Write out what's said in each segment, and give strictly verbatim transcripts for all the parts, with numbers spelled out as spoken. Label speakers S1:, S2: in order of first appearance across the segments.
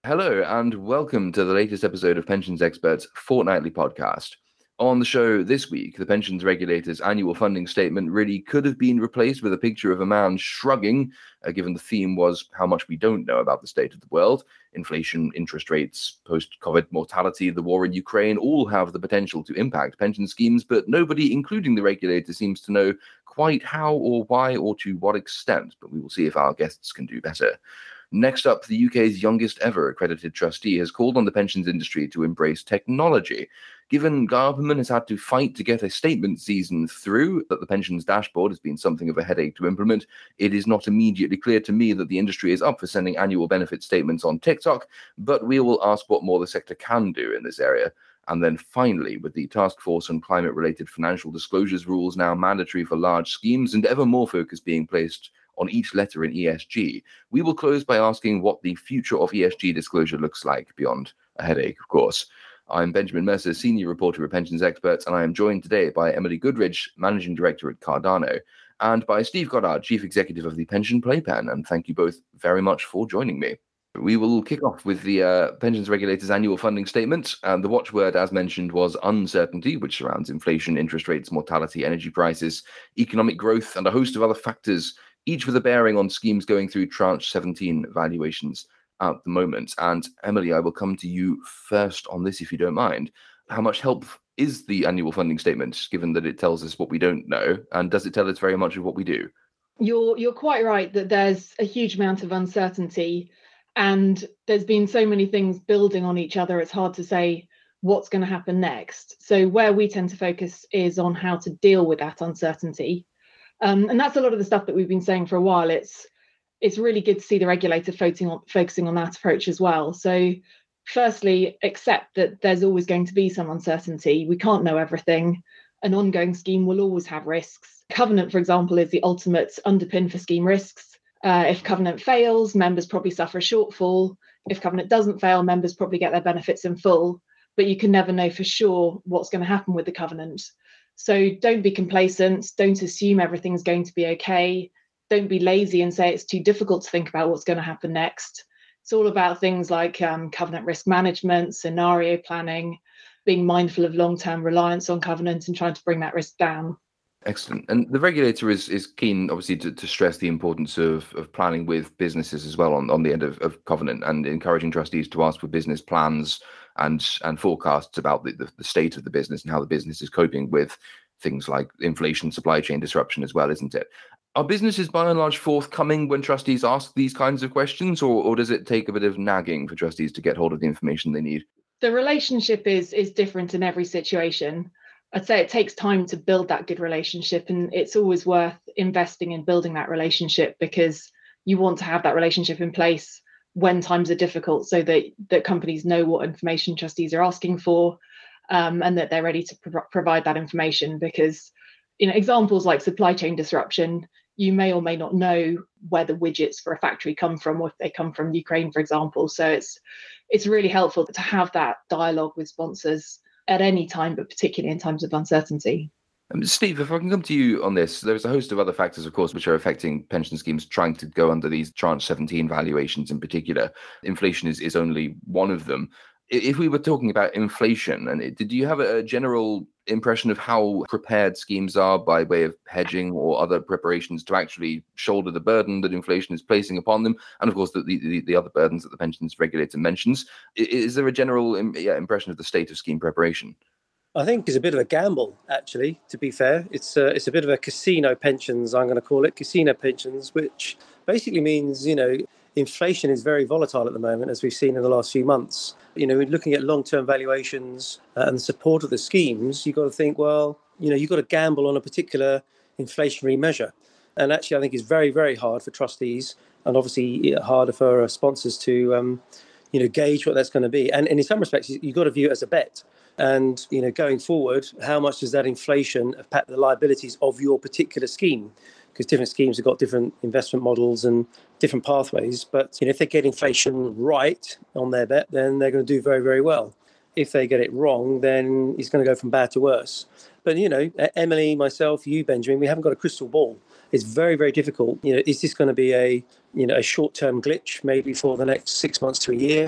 S1: Hello, and welcome to the latest episode of Pensions Experts Fortnightly Podcast. On the show this week, the pensions regulator's annual funding statement really could have been replaced with a picture of a man shrugging, uh, given the theme was how much we don't know about the state of the world. Inflation, interest rates, post-COVID mortality, the war in Ukraine all have the potential to impact pension schemes, but nobody, including the regulator, seems to know quite how or why or to what extent, but we will see if our guests can do better. Next up, the U K's youngest ever accredited trustee has called on the pensions industry to embrace technology. Given Garberman has had to fight to get a statement season through that the pensions dashboard has been something of a headache to implement, it is not immediately clear to me that the industry is up for sending annual benefit statements on TikTok, but we will ask what more the sector can do in this area. And then finally, with the Task Force on Climate-Related Financial Disclosures rules now mandatory for large schemes and ever more focus being placed on each letter in E S G, we will close by asking what the future of E S G disclosure looks like, beyond a headache, of course. I'm Benjamin Mercer, Senior Reporter at Pensions Experts, and I am joined today by Emily Goodridge, Managing Director at Cardano, and by Steve Goddard, Chief Executive of the Pension Playpen, and thank you both very much for joining me. We will kick off with the uh, pensions regulator's annual funding statement. And the watchword, as mentioned, was uncertainty, which surrounds inflation, interest rates, mortality, energy prices, economic growth, and a host of other factors, each with a bearing on schemes going through tranche seventeen valuations at the moment. And Emily, I will come to you first on this, if you don't mind. How much help is the annual funding statement, given that it tells us what we don't know, and does it tell us very much of what we do?
S2: You're you're quite right that there's a huge amount of uncertainty. And there's been so many things building on each other, it's hard to say what's going to happen next. So where we tend to focus is on how to deal with that uncertainty. Um, and that's a lot of the stuff that we've been saying for a while. It's it's really good to see the regulator focusing on, focusing on that approach as well. So firstly, accept that there's always going to be some uncertainty. We can't know everything. An ongoing scheme will always have risks. Covenant, for example, is the ultimate underpin for scheme risks. Uh, if Covenant fails, members probably suffer a shortfall. If Covenant doesn't fail, members probably get their benefits in full. But you can never know for sure what's going to happen with the Covenant. So don't be complacent. Don't assume everything's going to be okay. Don't be lazy and say it's too difficult to think about what's going to happen next. It's all about things like um, Covenant risk management, scenario planning, being mindful of long-term reliance on Covenant and trying to bring that risk down.
S1: Excellent. And the regulator is is keen, obviously, to, to stress the importance of, of planning with businesses as well on, on the end of, of Covenant, and encouraging trustees to ask for business plans and and forecasts about the, the, the state of the business and how the business is coping with things like inflation, supply chain disruption as well, isn't it? Are businesses by and large forthcoming when trustees ask these kinds of questions, or, or does it take a bit of nagging for trustees to get hold of the information they need?
S2: The relationship is is different in every situation. I'd say it takes time to build that good relationship, and it's always worth investing in building that relationship because you want to have that relationship in place when times are difficult so that, that companies know what information trustees are asking for um, and that they're ready to pro- provide that information. Because, you know, examples like supply chain disruption, you may or may not know where the widgets for a factory come from, or if they come from Ukraine, for example. So it's it's really helpful to have that dialogue with sponsors at any time, but particularly in times of uncertainty.
S1: Um, Steve, if I can come to you on this, there's a host of other factors, of course, which are affecting pension schemes trying to go under these tranche seventeen valuations in particular. Inflation is, is only one of them. If we were talking about inflation, and it, did you have a general impression of how prepared schemes are by way of hedging or other preparations to actually shoulder the burden that inflation is placing upon them? And of course, the, the, the other burdens that the pensions regulator mentions. Is there a general yeah, impression of the state of scheme preparation?
S3: I think it's a bit of a gamble, actually, to be fair. It's a, it's a bit of a casino pensions, I'm going to call it, casino pensions, which basically means, you know, inflation is very volatile at the moment, as we've seen in the last few months. You know, looking at long-term valuations uh, and the support of the schemes, you've got to think, well, you know, you've got to gamble on a particular inflationary measure. And actually, I think it's very, very hard for trustees and obviously harder for uh, sponsors to, um, you know, gauge what that's going to be. And, and in some respects, you've got to view it as a bet. And, you know, going forward, how much does that inflation impact the liabilities of your particular scheme? Because different schemes have got different investment models and different pathways. But, you know, if they get inflation right on their bet, then they're going to do very, very well. If they get it wrong, then it's going to go from bad to worse. But, you know, Emily, myself, you, Benjamin, we haven't got a crystal ball. It's very, very difficult. You know, is this going to be a, you know, a short-term glitch, maybe for the next six months to a year?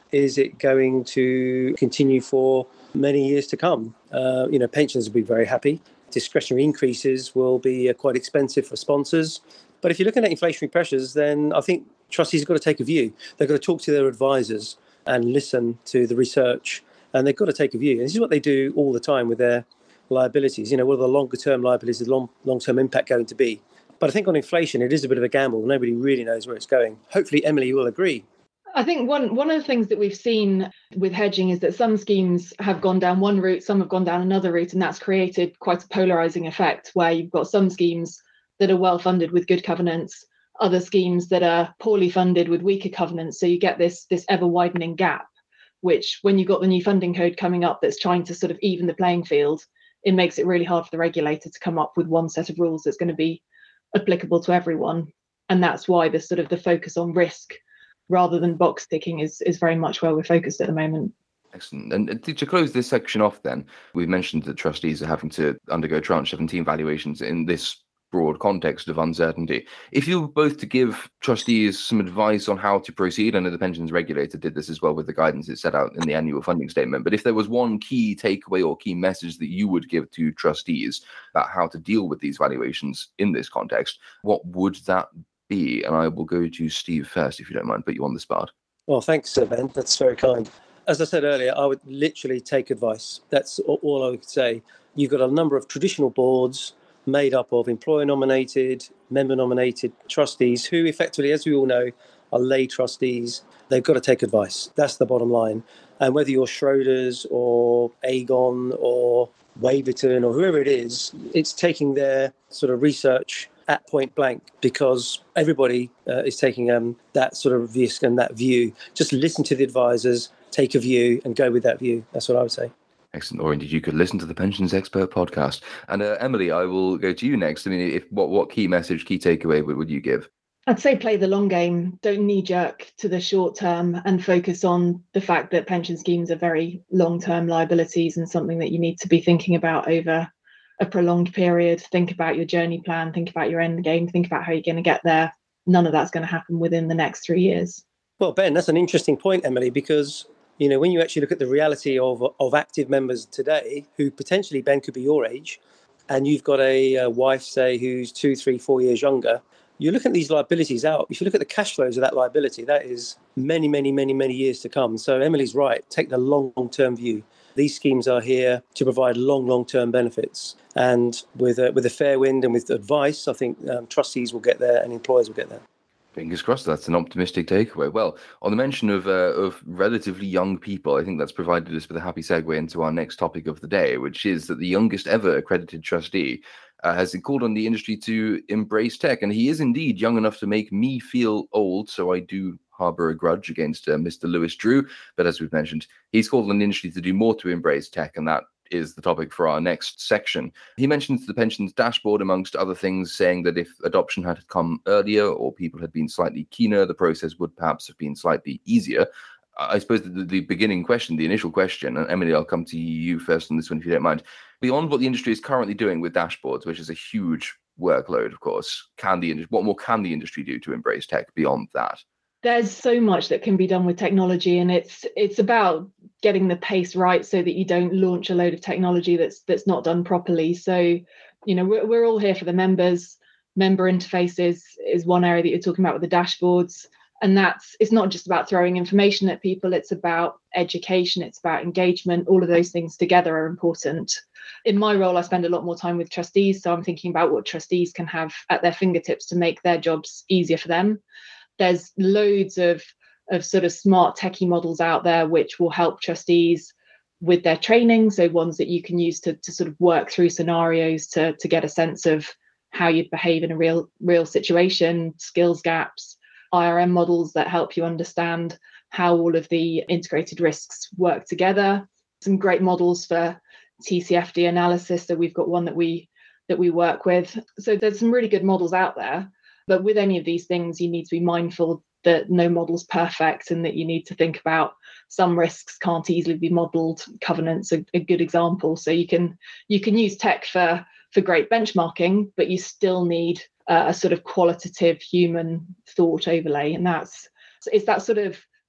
S3: Is it going to continue for many years to come? Uh, you know, pensions will be very happy. Discretionary increases will be uh, quite expensive for sponsors. But if you're looking at inflationary pressures, then I think trustees have got to take a view. They've got to talk to their advisors and listen to the research, and they've got to take a view. And this is what they do all the time with their liabilities. You know, what are the longer term liabilities, the long, long-term impact going to be? But I think on inflation, it is a bit of a gamble. Nobody really knows where it's going. Hopefully, Emily will agree.
S2: I think one one of the things that we've seen with hedging is that some schemes have gone down one route, some have gone down another route, and that's created quite a polarizing effect where you've got some schemes that are well funded with good covenants, other schemes that are poorly funded with weaker covenants. So you get this this ever widening gap, which when you've got the new funding code coming up that's trying to sort of even the playing field, it makes it really hard for the regulator to come up with one set of rules that's going to be applicable to everyone. And that's why the sort of the focus on risk rather than box ticking is is very much where we're focused at the moment.
S1: Excellent. And to close this section off then, we've mentioned that trustees are having to undergo tranche seventeen valuations in this broad context of uncertainty. If you were both to give trustees some advice on how to proceed, I know the pensions regulator did this as well with the guidance it set out in the annual funding statement, but if there was one key takeaway or key message that you would give to trustees about how to deal with these valuations in this context, what would that be? And I will go to Steve first, if you don't mind, put you on the spot.
S3: Well, thanks, Ben. That's very kind. As I said earlier, I would literally take advice. That's all I would say. You've got a number of traditional boards made up of employer-nominated, member-nominated trustees who effectively, as we all know, are lay trustees. They've got to take advice. That's the bottom line. And whether you're Schroders or Aegon or Waverton or whoever it is, it's taking their sort of research at point blank, because everybody uh, is taking um, that sort of risk and that view. Just listen to the advisors, take a view and go with that view. That's what I would say.
S1: Excellent. Or indeed, you could listen to the Pensions Expert podcast. And uh, Emily, I will go to you next. I mean, if what, what key message, key takeaway would, would you give?
S2: I'd say play the long game. Don't knee jerk to the short term and focus on the fact that pension schemes are very long-term liabilities and something that you need to be thinking about over a prolonged period. Think about your journey plan, think about your end game, think about how you're going to get there. None of that's going to happen within the next three years. Well,
S3: Ben, that's an interesting point, Emily, because, you know, when you actually look at the reality of of active members today, who potentially, Ben, could be your age, and you've got a, a wife, say, who's two, three, four years younger, you look at these liabilities out. If you look at the cash flows of that liability, that is many, many, many, many years to come. So Emily's right. Take the long-term view. These schemes are here to provide long, long-term benefits. And with a, with a fair wind and with advice, I think um, trustees will get there and employers will get there.
S1: Fingers crossed. That's an optimistic takeaway. Well, on the mention of uh, of relatively young people, I think that's provided us with a happy segue into our next topic of the day, which is that the youngest ever accredited trustee uh, has called on the industry to embrace tech. And he is indeed young enough to make me feel old, so I do harbour a grudge against uh, Mister Lewis Drew. But as we've mentioned, he's called on the industry to do more to embrace tech, and that is the topic for our next section. He mentions the pensions dashboard, amongst other things, saying that if adoption had come earlier or people had been slightly keener, the process would perhaps have been slightly easier. I suppose the, the beginning question, the initial question, and Emily, I'll come to you first on this one if you don't mind. Beyond what the industry is currently doing with dashboards, which is a huge workload, of course, can the what more can the industry do to embrace tech beyond that?
S2: There's so much that can be done with technology, and it's it's about getting the pace right so that you don't launch a load of technology that's that's not done properly. So, you know, we're, we're all here for the members. Member interfaces is one area that you're talking about with the dashboards. And that's, it's not just about throwing information at people, it's about education, it's about engagement. All of those things together are important. In my role, I spend a lot more time with trustees. So I'm thinking about what trustees can have at their fingertips to make their jobs easier for them. There's loads of, of sort of smart techie models out there which will help trustees with their training. So ones that you can use to, to sort of work through scenarios to, to get a sense of how you'd behave in a real, real situation, skills gaps, I R M models that help you understand how all of the integrated risks work together. Some great models for T C F D analysis. So we've got one that we that we work with. So there's some really good models out there. But with any of these things, you need to be mindful that no model's perfect and that you need to think about some risks can't easily be modeled. Covenants are a good example. So you can you can use tech for, for great benchmarking, but you still need uh, a sort of qualitative human thought overlay. And that's it's that sort of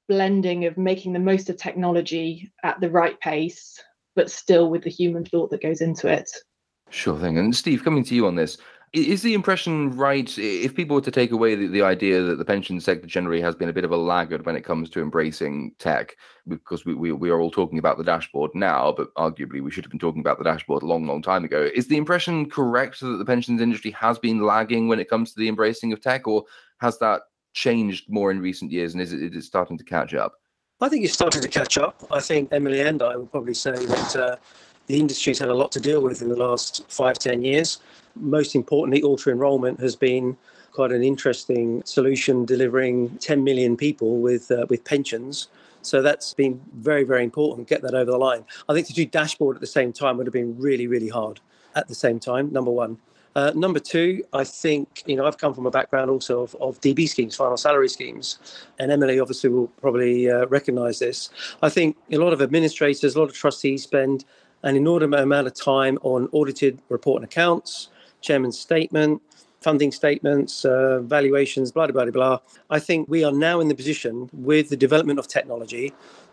S2: blending of making the most of technology at the right pace, but still with the human thought that goes into it.
S1: Sure thing. And Steve, coming to you on this, is the impression right, if people were to take away the, the idea that the pension sector generally has been a bit of a laggard when it comes to embracing tech, because we, we, we are all talking about the dashboard now, but arguably we should have been talking about the dashboard a long, long time ago. Is the impression correct that the pensions industry has been lagging when it comes to the embracing of tech, or has that changed more in recent years, and is it, is it starting to catch up?
S3: I think it's starting to catch up. I think Emily and I would probably say that uh, the industry's had a lot to deal with in the last five, ten years. Most importantly, auto-enrollment has been quite an interesting solution, delivering ten million people with uh, with pensions. So that's been very, very important, get that over the line. I think to do dashboard at the same time would have been really, really hard at the same time, number one. Uh, number two, I think, you know, I've come from a background also of, of D B schemes, final salary schemes, and Emily obviously will probably uh, recognise this. I think a lot of administrators, a lot of trustees spend an inordinate amount of time on audited report and accounts, chairman's statement, funding statements, uh, valuations, blah, blah, blah, blah. I think we are now in the position with the development of technology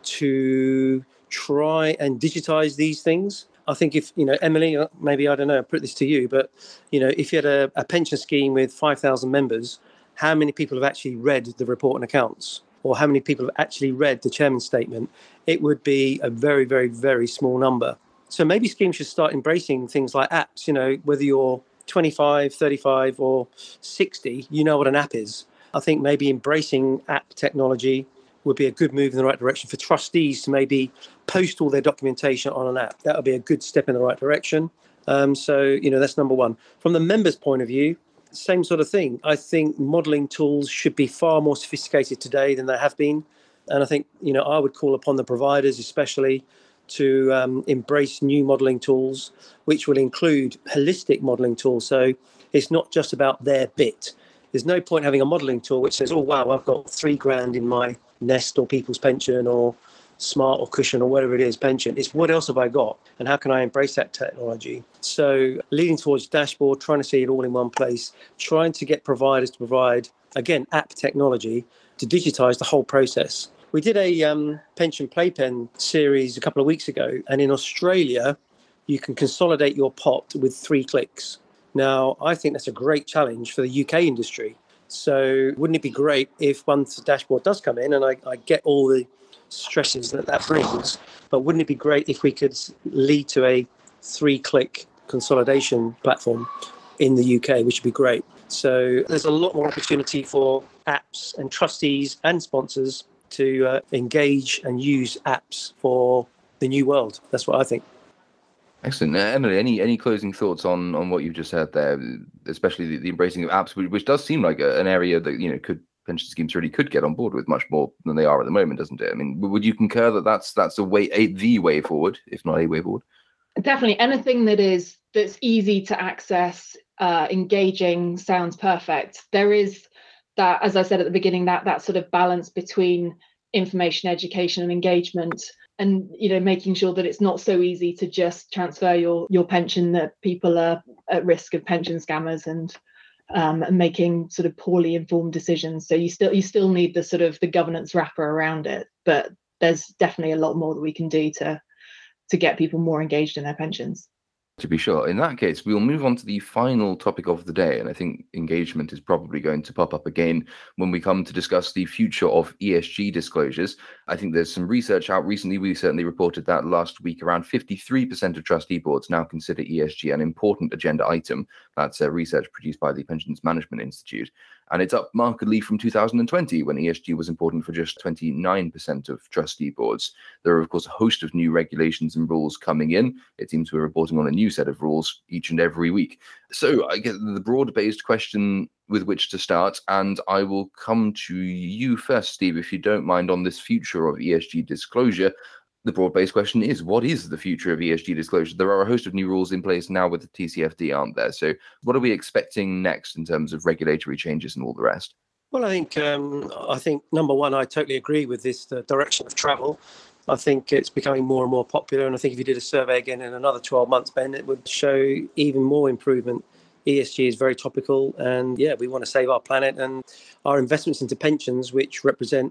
S3: to try and digitise these things. I think if, you know, Emily, maybe, I don't know, I'll put this to you, but, you know, if you had a, a pension scheme with five thousand members, how many people have actually read the report and accounts? Or how many people have actually read the chairman's statement? It would be a very, very, very small number. So maybe schemes should start embracing things like apps, you know, whether you're twenty-five, thirty-five or sixty, you know what an app is. I think maybe embracing app technology would be a good move in the right direction for trustees to maybe post all their documentation on an app. That would be a good step in the right direction. Um, so, you know, that's number one. From the members' point of view, same sort of thing. I think modelling tools should be far more sophisticated today than they have been. And I think, you know, I would call upon the providers especially to um, embrace new modelling tools, which will include holistic modelling tools. So it's not just about their bit. There's no point having a modelling tool which says, oh, wow, I've got three grand in my Nest or People's Pension or Smart or Cushion or whatever it is, pension. It's what else have I got and how can I embrace that technology? So leading towards dashboard, trying to see it all in one place, trying to get providers to provide, again, app technology to digitise the whole process. We did a um, pension playpen series a couple of weeks ago, and in Australia, you can consolidate your pot with three clicks. Now, I think that's a great challenge for the U K industry. So wouldn't it be great if once the dashboard does come in, and I, I get all the stresses that that brings, but wouldn't it be great if we could lead to a three-click consolidation platform in the U K, which would be great. So there's a lot more opportunity for apps and trustees and sponsors to uh, engage and use apps for the new world. That's what I think.
S1: Excellent. Uh, Emily, any any closing thoughts on on what you've just heard there, especially the, the embracing of apps, which, which does seem like a, an area that, you know, could pension schemes really could get on board with much more than they are at the moment, doesn't it? I mean, would you concur that that's that's a way, a, the way forward, if not a way forward?
S2: Definitely, anything that is that's easy to access, uh, engaging, sounds perfect. There is that, as I said at the beginning, that that sort of balance between information, education, and engagement. And, you know, making sure that it's not so easy to just transfer your your pension, that people are at risk of pension scammers and um, and making sort of poorly informed decisions. So you still you still need the sort of the governance wrapper around it. But there's definitely a lot more that we can do to to get people more engaged in their pensions.
S1: To be sure. In that case, we'll move on to the final topic of the day. And I think engagement is probably going to pop up again when we come to discuss the future of E S G disclosures. I think there's some research out recently. We certainly reported that last week. Around fifty-three percent of trustee boards now consider E S G an important agenda item. That's uh, research produced by the Pensions Management Institute. And it's up markedly from two thousand twenty, when E S G was important for just twenty-nine percent of trustee boards. There are, of course, a host of new regulations and rules coming in. It seems we're reporting on a new set of rules each and every week. So I get the broad-based question with which to start, and I will come to you first, Steve, if you don't mind, on this future of E S G disclosure. The broad-based question is, what is the future of E S G disclosure? There are a host of new rules in place now with the T C F D, aren't there? So what are we expecting next in terms of regulatory changes and all the rest?
S3: Well, I think, um, I think number one, I totally agree with this the direction of travel. I think it's becoming more and more popular. And I think if you did a survey again in another twelve months, Ben, it would show even more improvement. E S G is very topical. And yeah, we want to save our planet and our investments into pensions, which represent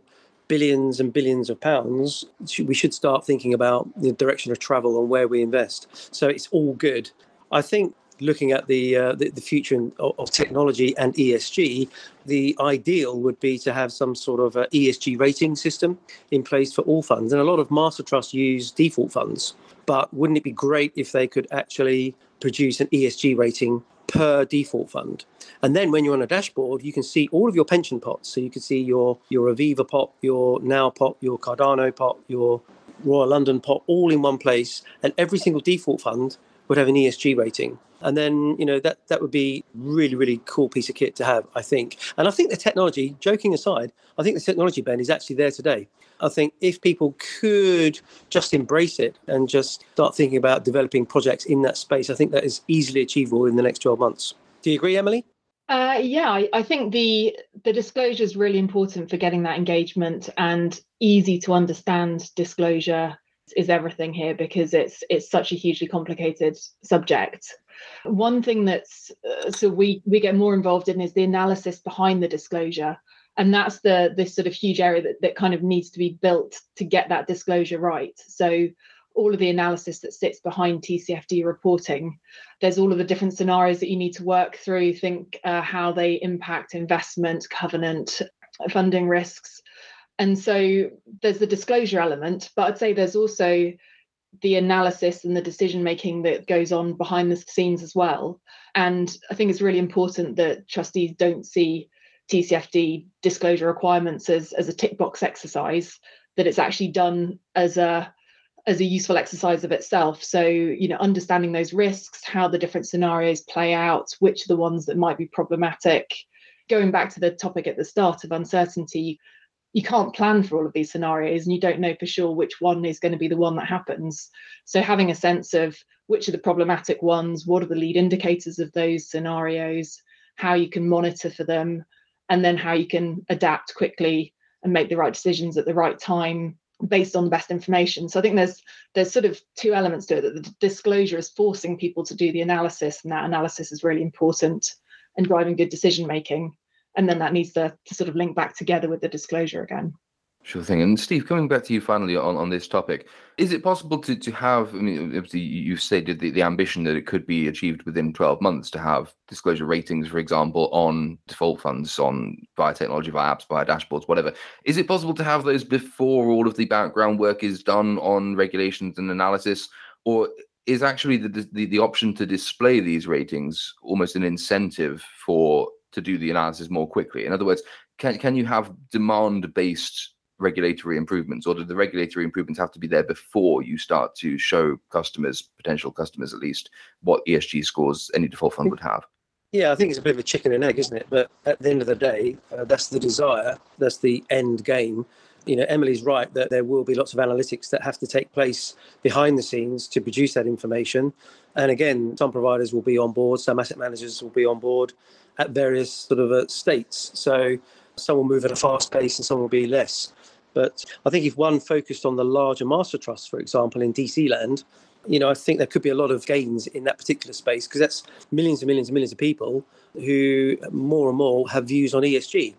S3: billions and billions of pounds, we should start thinking about the direction of travel and where we invest. So it's all good. I think looking at the uh, the, the future of, of technology and E S G, the ideal would be to have some sort of a E S G rating system in place for all funds. And a lot of master trusts use default funds. But wouldn't it be great if they could actually produce an E S G rating per default fund? And then when you're on a dashboard, you can see all of your pension pots. So you can see your, your Aviva pot, your Now pot, your Cardano pot, your Royal London pot, all in one place. And every single default fund would have an E S G rating. And then, you know, that, that would be really, really cool piece of kit to have, I think. And I think the technology, joking aside, I think the technology, Ben, is actually there today. I think if people could just embrace it and just start thinking about developing projects in that space, I think that is easily achievable in the next twelve months. Do you agree, Emily?
S2: Uh, yeah, I, I think the the disclosure is really important for getting that engagement, and easy to understand disclosure is everything here because it's it's such a hugely complicated subject. One thing that's uh, so we we get more involved in is the analysis behind the disclosure. And that's the this sort of huge area that, that kind of needs to be built to get that disclosure right. So all of the analysis that sits behind T C F D reporting, there's all of the different scenarios that you need to work through, think uh, how they impact investment, covenant, funding risks. And so there's the disclosure element, but I'd say there's also the analysis and the decision making that goes on behind the scenes as well. And I think it's really important that trustees don't see T C F D disclosure requirements as, as a tick box exercise, that it's actually done as a as a useful exercise of itself. So, you know, understanding those risks, how the different scenarios play out, which are the ones that might be problematic. Going back to the topic at the start of uncertainty, you can't plan for all of these scenarios and you don't know for sure which one is going to be the one that happens. So having a sense of which are the problematic ones, what are the lead indicators of those scenarios, how you can monitor for them, and then how you can adapt quickly and make the right decisions at the right time based on the best information. So I think there's there's sort of two elements to it, that the disclosure is forcing people to do the analysis, and that analysis is really important and driving good decision making. And then that needs to, to sort of link back together with the disclosure again.
S1: Sure thing. And Steve, coming back to you finally on, on this topic, is it possible to, to have, I mean, obviously you've stated the, the ambition that it could be achieved within twelve months to have disclosure ratings, for example, on default funds, on via technology, via apps, via dashboards, whatever. Is it possible to have those before all of the background work is done on regulations and analysis? Or is actually the, the, the option to display these ratings almost an incentive for to do the analysis more quickly? In other words, can can you have demand-based regulatory improvements, or do the regulatory improvements have to be there before you start to show customers, potential customers at least, what E S G scores any default fund would have?
S3: Yeah, I think it's a bit of a chicken and egg, isn't it? But at the end of the day, uh, that's the desire, that's the end game. You know, Emily's right that there will be lots of analytics that have to take place behind the scenes to produce that information. And again, some providers will be on board, some asset managers will be on board at various sort of uh, states. So some will move at a fast pace and some will be less. But I think if one focused on the larger master trusts, for example, in D C land, you know, I think there could be a lot of gains in that particular space, because that's millions and millions and millions of people who more and more have views on E S G.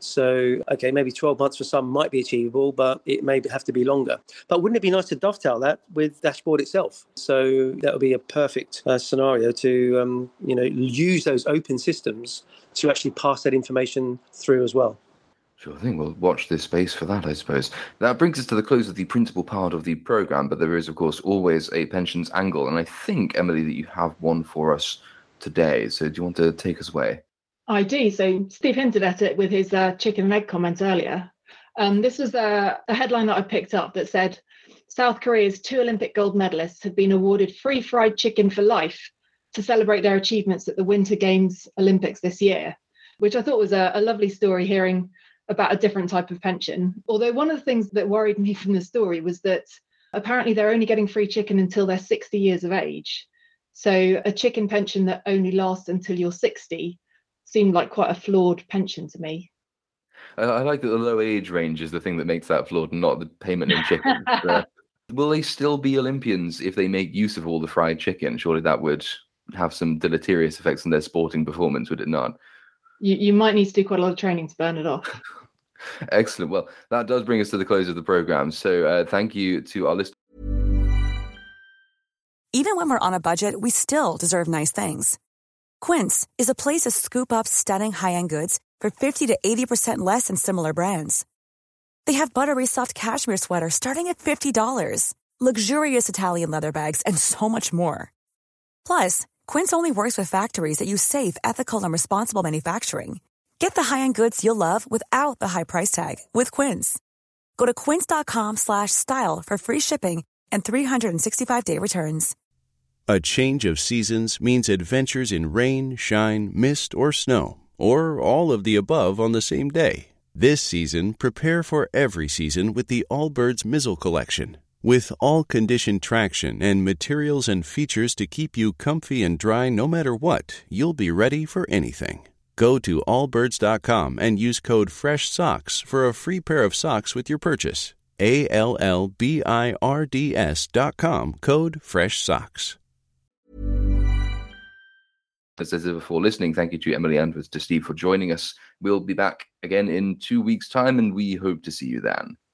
S3: So, okay, maybe twelve months for some might be achievable, but it may have to be longer. But wouldn't it be nice to dovetail that with dashboard itself? So that would be a perfect uh, scenario to, um, you know, use those open systems to actually pass that information through as well.
S1: Sure thing. We'll watch this space for that, I suppose. That brings us to the close of the principal part of the programme, but there is, of course, always a pensions angle. And I think, Emily, that you have one for us today. So do you want to take us away?
S2: I do. So Steve hinted at it with his uh, chicken and egg comment earlier. Um, this was a, a headline that I picked up that said, South Korea's two Olympic gold medalists have been awarded free fried chicken for life to celebrate their achievements at the Winter Games Olympics this year, which I thought was a, a lovely story, hearing about a different type of pension. Although one of the things that worried me from the story was that apparently they're only getting free chicken until they're sixty years of age. So a chicken pension that only lasts until you're sixty seemed like quite a flawed pension to me.
S1: I, I like that the low age range is the thing that makes that flawed, not the payment in chicken. uh, will they still be Olympians if they make use of all the fried chicken? Surely that would have some deleterious effects on their sporting performance, would it not?
S2: You, you might need to do quite a lot of training to burn it off.
S1: Excellent. Well, that does bring us to the close of the program. So uh, thank you to our listeners.
S4: Even when we're on a budget, we still deserve nice things. Quince is a place to scoop up stunning high-end goods for fifty to eighty percent less than similar brands. They have buttery soft cashmere sweaters starting at fifty dollars, luxurious Italian leather bags, and so much more. Plus, Quince only works with factories that use safe, ethical, and responsible manufacturing. Get the high-end goods you'll love without the high price tag with Quince. Go to quince.com slash style for free shipping and three sixty-five day returns.
S5: A change of seasons means adventures in rain, shine, mist, or snow, or all of the above on the same day. This season, prepare for every season with the Allbirds Mizzle Collection. With all-condition traction and materials and features to keep you comfy and dry no matter what, you'll be ready for anything. Go to allbirds dot com and use code FRESHSOCKS for a free pair of socks with your purchase. A L L B I R D S dot com, code FRESHSOCKS.
S1: As I said before listening, thank you to Emily and to Steve for joining us. We'll be back again in two weeks' time, and we hope to see you then.